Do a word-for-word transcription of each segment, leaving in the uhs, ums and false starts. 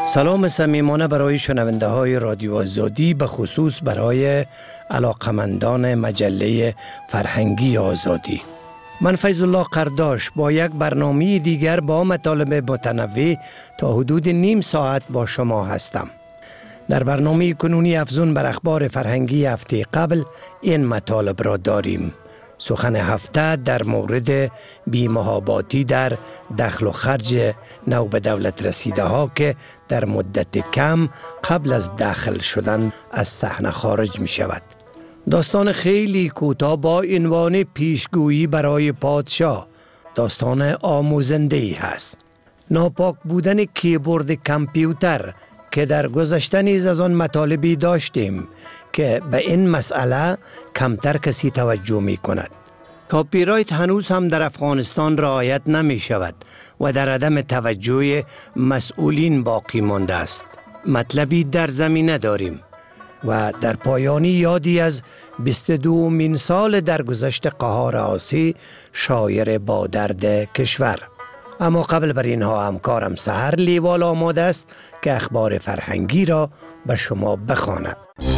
سلام صمیمانه برای شنونده های رادیو آزادی، به خصوص برای علاقمندان مجله فرهنگی آزادی. من فیض الله قرداش با یک برنامه دیگر با مطالب متنوع تا حدود نیم ساعت با شما هستم. در برنامه کنونی افزون بر اخبار فرهنگی هفته قبل این مطالب را داریم. سخن هفته در مورد بی‌محاباتی در دخل و خرج نو به دولت رسیده ها که در مدت کم قبل از داخل شدن از صحنه خارج می شود. داستان خیلی کوتاه با عنوان پیشگویی برای پادشاه، داستان آموزنده ای هست. ناپاک بودن کیبورد کامپیوتر که در گذشته نیز از آن مطالبی داشتیم که به این مسئله کمتر کسی توجه می کند. کاپی رایت هنوز هم در افغانستان رعایت نمی شود و در عدم توجه مسئولین باقی مانده است. مطلبی در زمینه داریم و در پایانی یادی از بیست و دومین سال درگذشت قهار آسی شاعر با درد کشور. اما قبل بر اینها همکارم سحر لیوال آماده است که اخبار فرهنگی را به شما بخواند.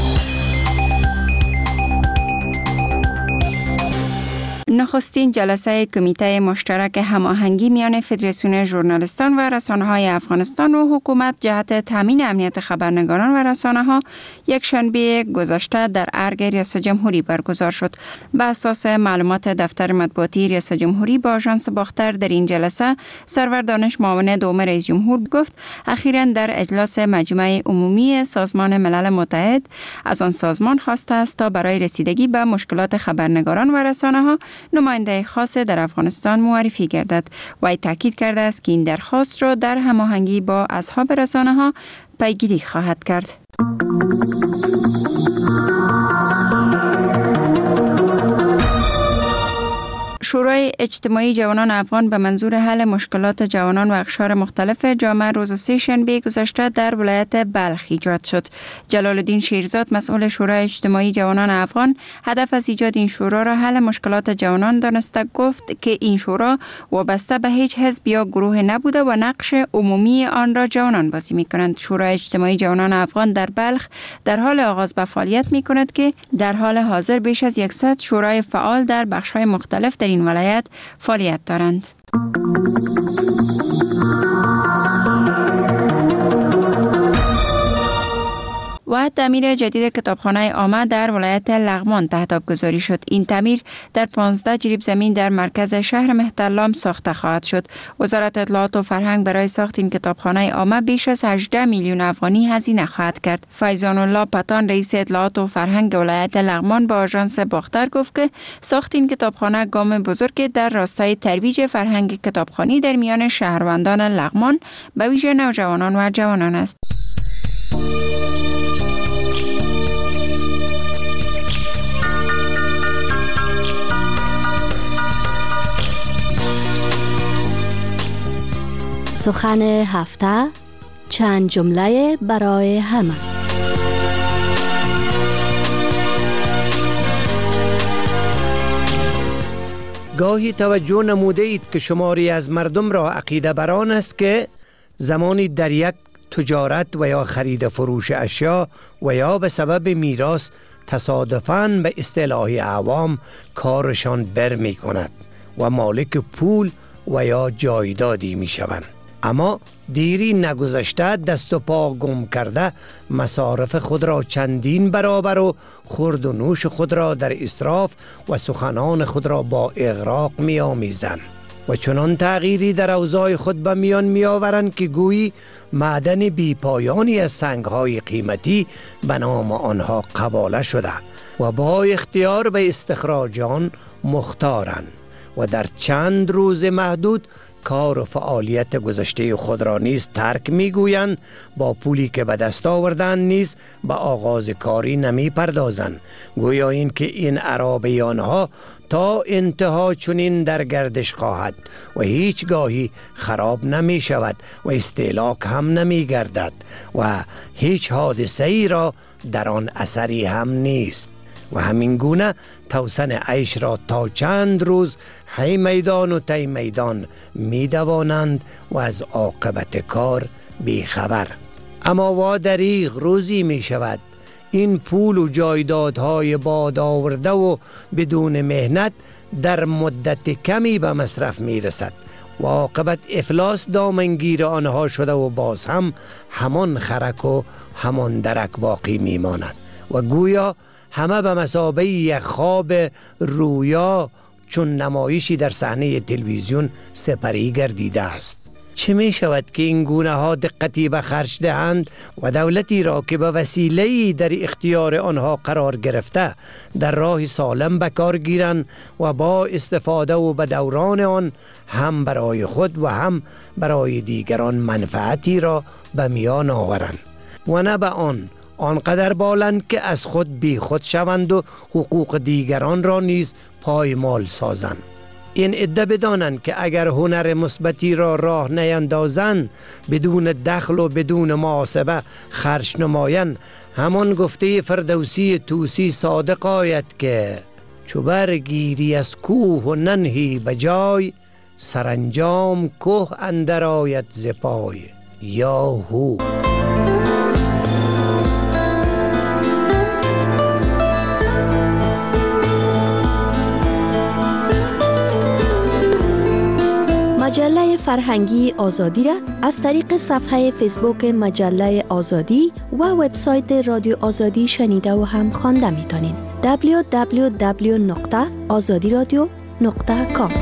نخستین جلسه کمیته مشترک هماهنگی میان فدراسیون ژورنالیستان و رسانه‌های افغانستان و حکومت جهت تامین امنیت خبرنگاران و رسانه‌ها یک شنبه گذشته در ارگ ریاست جمهوری برگزار شد. بر اساس معلومات دفتر مطبوعاتی ریاست جمهوری با آژانس باختر در این جلسه سرور دانش معاون دوم رئیس جمهور گفت اخیراً در اجلاس مجمع عمومی سازمان ملل متحد از آن سازمان خواسته است تا برای رسیدگی به مشکلات خبرنگاران و رسانه‌ها نماینده خاص در افغانستان معرفی گردد و ای تاکید کرده است که این درخواست را در هماهنگی با اصحاب رسانه‌ها پیگیری خواهد کرد. شورای اجتماعی جوانان افغان به منظور حل مشکلات جوانان و اقشار مختلف جامعه روز سه شنبه گذشته در ولایت بلخ ایجاد شد. جلال الدین شیرزاد مسئول شورای اجتماعی جوانان افغان هدف از ایجاد این شورا را حل مشکلات جوانان دانسته گفت که این شورا وابسته به هیچ حزب یا گروه نبوده و نقش عمومی آن را جوانان بازی می کنند. شورای اجتماعی جوانان افغان در بلخ در حال آغاز به فعالیت می کند که در حال حاضر بیش از صد شورای فعال در بخش‌های مختلف در این ولایت فعالیت دارند. و تعمیر جدید کتابخانه عامه در ولایت لغمان تهداب گذاری شد. این تعمیر در پانزده جریب زمین در مرکز شهر مهترلام ساخته خواهد شد. وزارت اطلاعات و فرهنگ برای ساخت این کتابخانه عامه بیش از هجده میلیون افغانی هزینه خواهد کرد. فیضان الله پتان رئیس اطلاعات و فرهنگ ولایت لغمان با آژانس باختر گفت که ساخت این کتابخانه گام بزرگی در راستای ترویج فرهنگ کتابخوانی در میان شهروندان لغمان به ویژه نوجوانان و جوانان است. سخن هفته، چند جمله برای همه. گاهی توجه نموده اید که شماری از مردم را عقیده بران است که زمانی در یک تجارت و یا خرید فروش اشیا و یا به سبب میراث تصادفاً به اصطلاح عوام کارشان بر می کند و مالک پول و یا جایدادی می شوند. اما دیری نگذشته دست و پا گم کرده مصارف خود را چندین برابر و خورد و نوش خود را در اسراف و سخنان خود را با اغراق می آمیزند و چنان تغییری در اوضاع خود به میان می آورند که گویی معدن بی پایانی از سنگهای قیمتی به نام آنها قباله شده و با اختیار به استخراج آن مختارند و در چند روز محدود کار و فعالیت گذشته خود را نیز ترک میگویند، با پولی که به دست آوردند نیز به آغاز کاری نمی پردازند، گویا این که این عرابه آنها تا انتها چنین در گردش خواهد و هیچگاهی خراب نمی شود و استهلاک هم نمی گردد و هیچ حادثه ای را در آن اثری هم نیست و همین گونه توسن عیش را تا چند روز هی میدان و تی میدان می دوانند و از عاقبت کار بی خبر. اما وا دریغ روزی می شود این پول و جایدادهای باد آورده و بدون مهنت در مدت کمی به مصرف می رسد و عاقبت افلاس دامنگیر آنها شده و باز هم همان خرک و همان درک باقی می ماند و گویا همه به مثابه یک خواب رویا چون نمایشی در صحنه تلویزیون سپری گردیده است. چه می شود که این گونه ها دقتی به خرج دهند و دولتی را که به وسیله‌ای در اختیار آنها قرار گرفته در راه سالم به کار گیرند و با استفاده و به دوران آن هم برای خود و هم برای دیگران منفعتی را به میان آورند و نه به آن آنقدر بالند که از خود بی خود شوند و حقوق دیگران را نیز پایمال سازند. این عده بدانند که اگر هنر مثبتی را راه نیندازند، بدون دخل و بدون محاسبه خرج نمایند، همان گفته فردوسی توسی صادق آید که چو برگیری از کوه و ننهی بجای، سرانجام کوه اندر آید ز پای. یاهو. مجله فرهنگی آزادی را از طریق صفحه فیسبوک مجله آزادی و وبسایت رادیو آزادی شنیده و هم خوانده میتونین. دبلیو دبلیو دبلیو نقطه آزادی رادیو نقطه کام.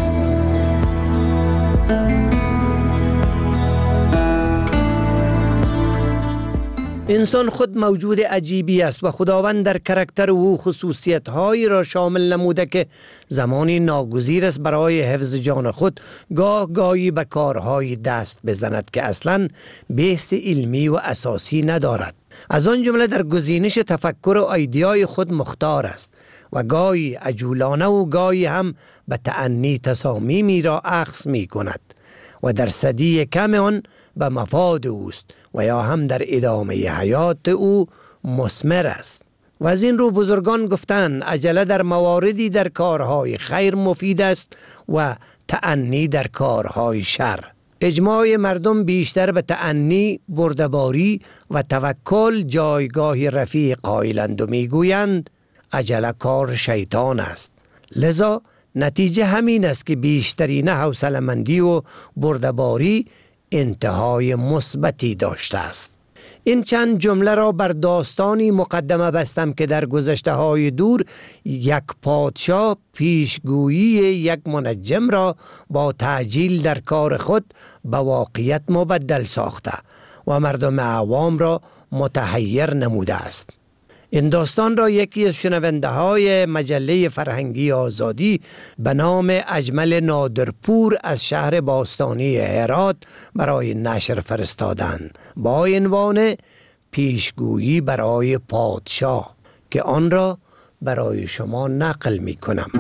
انسان خود موجود عجیبی است و خداوند در کرکتر او خصوصیت‌هایی را شامل نموده که زمانی ناگزیر است برای حفظ جان خود گاه گاهی به کارهای دست بزند که اصلاً بیس علمی و اساسی ندارد. از آن جمله در گزینش تفکر و ایدیای خود مختار است و گاهی عجولانه و گاهی هم به تأنی تصامیمی را اخذ می کند و در صدی کم آن به مفاد اوست و یا هم در ادامه حیات او مثمر است. و از این رو بزرگان گفتند عجله در مواردی در کارهای خیر مفید است و تأنی در کارهای شر. اجماع مردم بیشتر به تأنی، بردباری و توکل جایگاه رفیع قائلند و میگویند عجله کار شیطان است. لذا نتیجه همین است که بیشترین حوصله‌مندی و بردباری انتهای مثبتی داشته است. این چند جمله را بر داستانی مقدمه بستم که در گذشته های دور یک پادشاه پیشگویی یک منجم را با تعجیل در کار خود به واقعیت مبدل ساخته و مردم عوام را متحیر نموده است. این داستان را یکی از شنونده های مجله فرهنگی آزادی به نام اجمل نادرپور از شهر باستانی هرات برای نشر فرستادند با عنوان پیشگویی برای پادشاه که آن را برای شما نقل می کنم.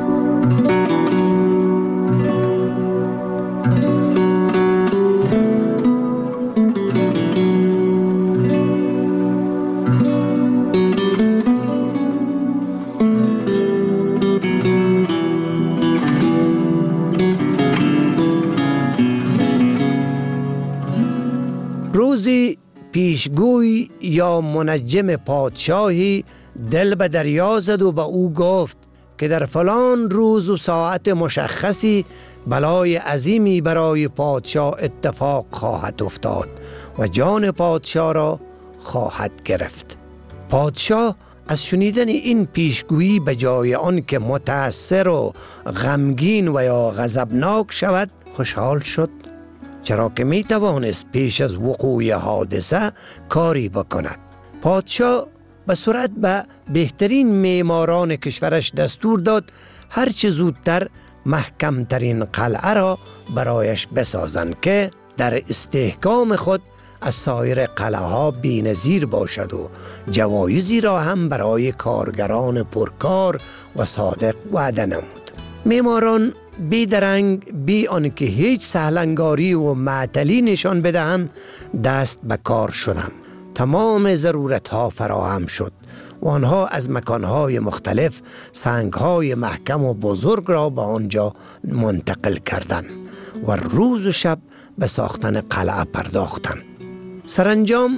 روزی پیشگوی یا منجم پادشاهی دل به دریا زد و به او گفت که در فلان روز و ساعت مشخصی بلای عظیمی برای پادشاه اتفاق خواهد افتاد و جان پادشاه را خواهد گرفت. پادشاه از شنیدن این پیشگویی به جای آن که متأثر و غمگین و یا غضبناک شود خوشحال شد، چرا که می توانست پیش از وقوع حادثه کاری بکند. پادشاه به سرعت به بهترین معماران کشورش دستور داد هر چه زودتر محکمترین قلعه را برایش بسازند که در استحکام خود از سایر قلعه ها بی‌نظیر باشد و جوایزی را هم برای کارگران پرکار و صادق وعده نمود. معماران بی درنگ بی آنکه هیچ سهلنگاری و معطلی نشان بدهند دست به کار شدند. تمام ضرورتها فراهم شد و آنها از مکانهای مختلف سنگهای محکم و بزرگ را به آنجا منتقل کردند و روز و شب به ساختن قلعه پرداختند. سرانجام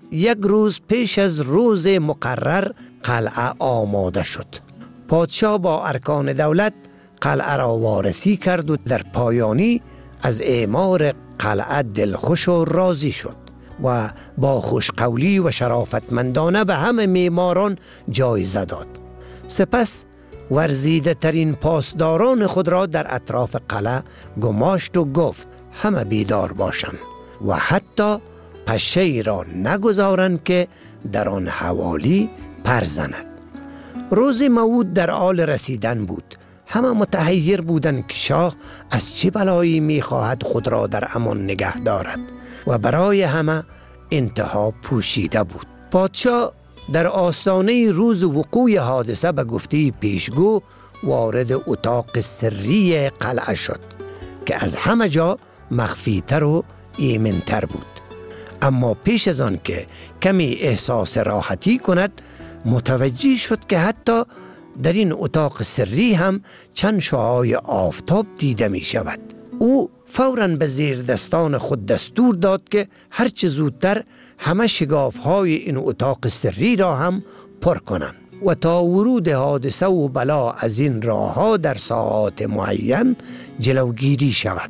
یک روز پیش از روز مقرر قلعه آماده شد. پادشاه با ارکان دولت قلعه را وارسی کرد و در پایانی از اعمار قلعه دلخوش و راضی شد و با خوشقولی و شرافتمندانه به همه معماران جایزه داد. سپس ورزیده ترین پاسداران خود را در اطراف قلعه گماشت و گفت همه بیدار باشند و حتی پشه‌ای را نگذارند که در آن حوالی پر زند. روز موعود در حال رسیدن بود. همه متحیر بودند که شاه از چه بلایی می‌خواهد خود را در امان نگه دارد و برای همه انتها پوشیده بود. پادشاه در آستانه روز وقوع حادثه به گفته پیشگو وارد اتاق سری قلعه شد که از همه جا مخفی‌تر و ایمن‌تر بود. اما پیش از آن که کمی احساس راحتی کند متوجه شد که حتی در این اتاق سری هم چند شعاع آفتاب دیده می شود. او فوراً به زیر دستان خود دستور داد که هرچه زودتر همه شگاف‌های این اتاق سری را هم پر کنند و تا ورود حادثه و بلا از این راه‌ها در ساعات معین جلوگیری شود.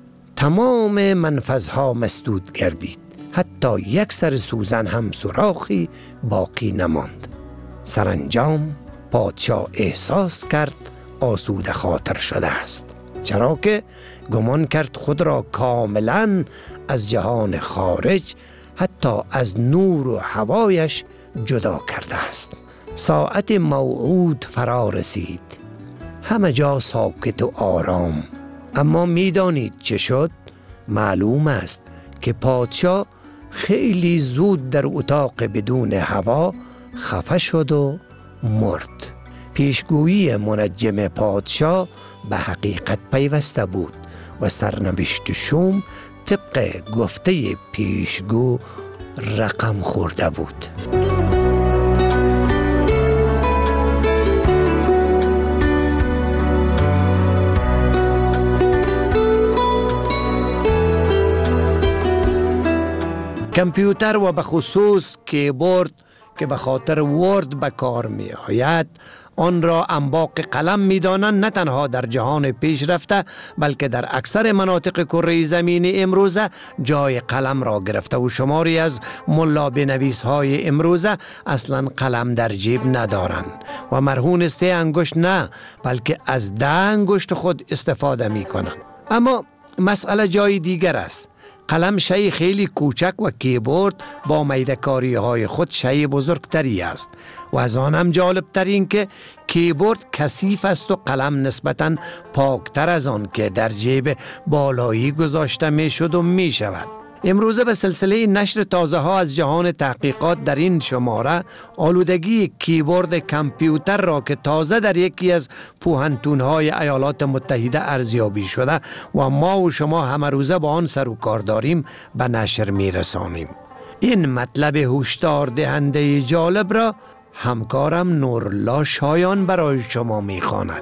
تمام منفذها مسدود گردید. حتی یک سر سوزن هم سوراخی باقی نماند. سرانجام پادشاه احساس کرد آسوده خاطر شده است، چرا که گمان کرد خود را کاملا از جهان خارج حتی از نور و هوایش جدا کرده است. ساعت موعود فرا رسید. همه جا ساکت و آرام. اما میدانید چه شد؟ معلوم است که پادشاه خیلی زود در اتاق بدون هوا خفه شد و مرد. پیشگویی منجم پادشاه به حقیقت پیوسته بود و سرنوشت شوم طبق گفته پیشگو رقم خورده بود. کامپیوتر و به خصوص کیبورد که به خاطر ورد به کار می آید آن را انباق قلم می دانند، نه تنها در جهان پیشرفته بلکه در اکثر مناطق کره زمین امروزه جای قلم را گرفته و شماری از ملا بنویس های امروزه اصلا قلم در جیب ندارند و مرهون سه انگشت نه بلکه از ده انگشت خود استفاده می کنند. اما مسئله جای دیگر است. قلم شی خیلی کوچک و کیبورد با میده‌کاری های خود شی بزرگتری است و از آن هم جالب ترین که کیبورد کثیف است و قلم نسبتاً پاکتر از آن که در جیب بالایی گذاشته می شد و می شود. امروزه به سلسله نشر تازه ها از جهان تحقیقات در این شماره آلودگی کیبورد کامپیوتر را که تازه در یکی از پوهنتون های ایالات متحده ارزیابی شده و ما و شما همه روزه با آن سر و کار داریم به نشر می رسانیم. این مطلب هشدار دهنده جالب را همکارم نورالله شایان برای شما می خواند.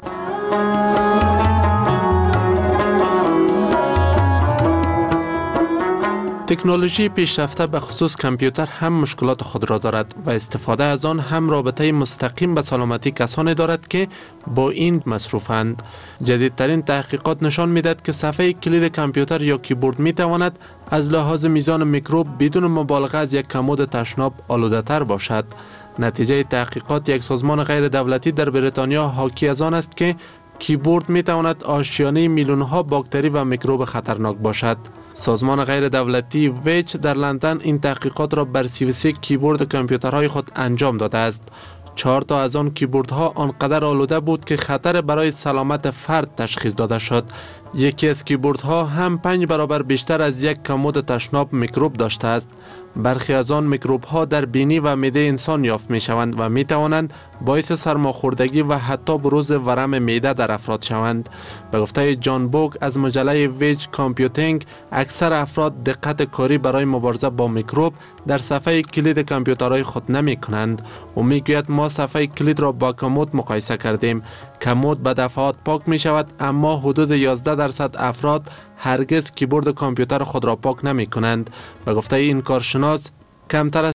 تکنولوژی پیشرفته به خصوص کامپیوتر هم مشکلات خود را دارد و استفاده از آن هم رابطه مستقیم به سلامتی کسانی دارد که با این مصروفند. جدیدترین تحقیقات نشان می‌دهد که صفحه کلید کامپیوتر یا کیبورد می‌تواند از لحاظ میزان میکروب بدون مبالغه از یک کمد تشناب آلوده‌تر باشد. نتیجه تحقیقات یک سازمان غیر دولتی در بریتانیا حاکی از آن است که کیبورد می‌تواند آشیانه میلیون‌ها باکتری و میکروب خطرناک باشد. سازمان غیر دولتی ویچ در لندن این تحقیقات را بر سی و سه کیبورد کامپیوترهای خود انجام داده است. چهار تا از آن کیبوردها آنقدر آلوده بود که خطر برای سلامت فرد تشخیص داده شد. یکی از کیبوردها هم پنج برابر بیشتر از یک کمد تشناب میکروب داشته است. برخی از آن میکروب ها در بینی و معده انسان یافت می شوند و می توانند باعث سرماخوردگی و حتی بروز ورم معده در افراد شوند. به گفته جان بوگ از مجله ویج کامپیوتینگ، اکثر افراد دقت کاری برای مبارزه با میکروب در صفحه کلید کامپیوترهای خود نمی کنند و می گوید ما صفحه کلید را با کمد مقایسه کردیم. کمد به دفعات پاک می شود اما حدود یازده درصد افراد هرگز کیبورد کامپیوتر خود را پاک نمی کنند. به گفته این کارشناس کمتر از